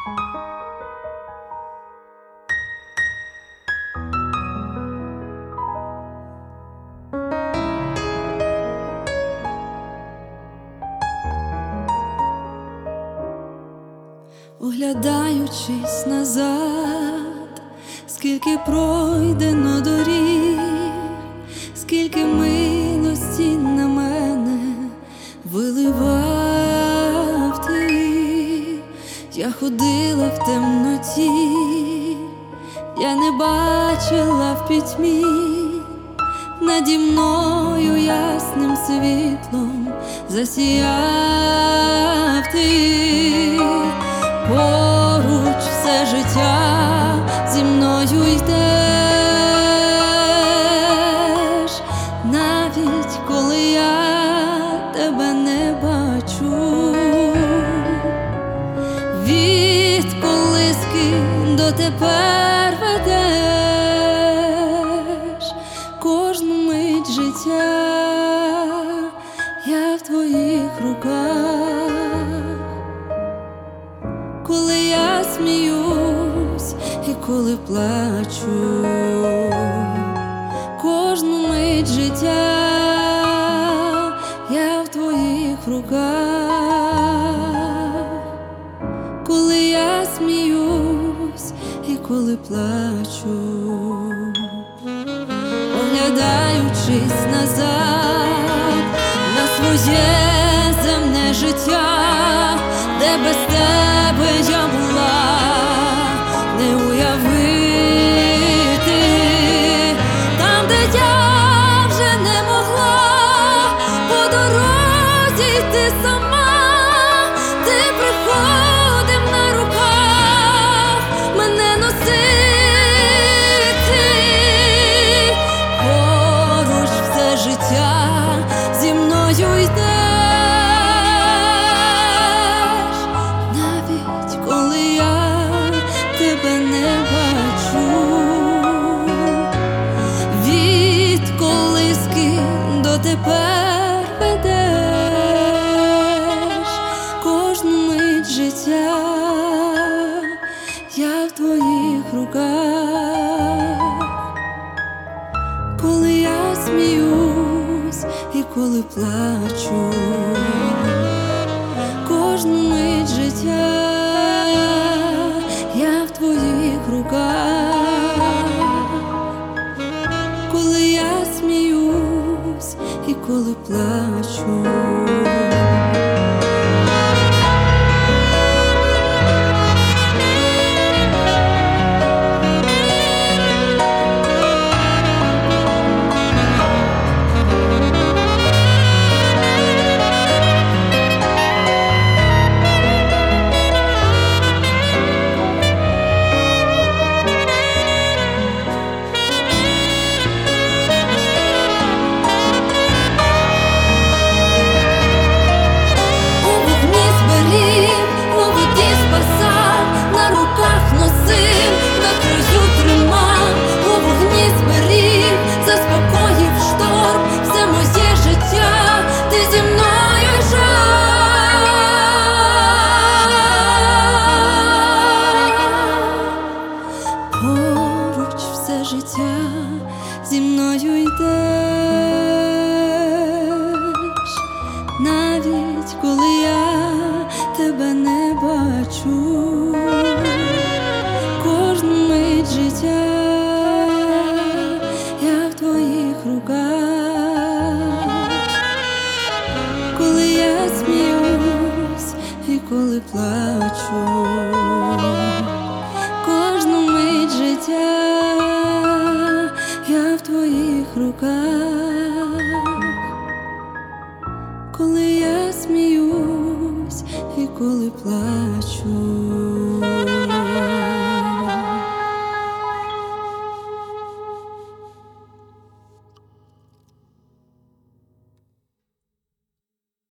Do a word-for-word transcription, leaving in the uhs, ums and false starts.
Оглядаючись назад, скільки пройдено доріг, скільки милості на мене виливав ти. Я ходила в темноті, я не бачила в пітьмі, наді мною ясним світлом засіяв ти. Поруч все життя зі мною йдеш, навіть коли я тебе не бачу. Від колиски до тепер ведеш кожну мить життя, я в твоїх руках. Коли я сміюсь і коли плачу, кожну мить життя я в твоїх руках. Коли я сміюсь і коли плачу, оглядаючись назад на своє земне життя, де без тебе я була, не уявити, там, де я вже не могла по дорозі йти сама, ти приходив на руках мене носити. Поруч все життя зі мною йде, тепер ведеш кожну мить життя, я в твоїх руках. Коли я сміюсь і коли плачу, кожну мить життя я в твоїх руках. Коли я сміюсь і коли плачу, життя зі мною йдеш, навіть коли я тебе не бачу. Кожну мить життя я в твоїх руках. Коли я сміюсь і коли плачу, кожну мить життя я в твоїх руках. Коли я сміюсь і коли плачу,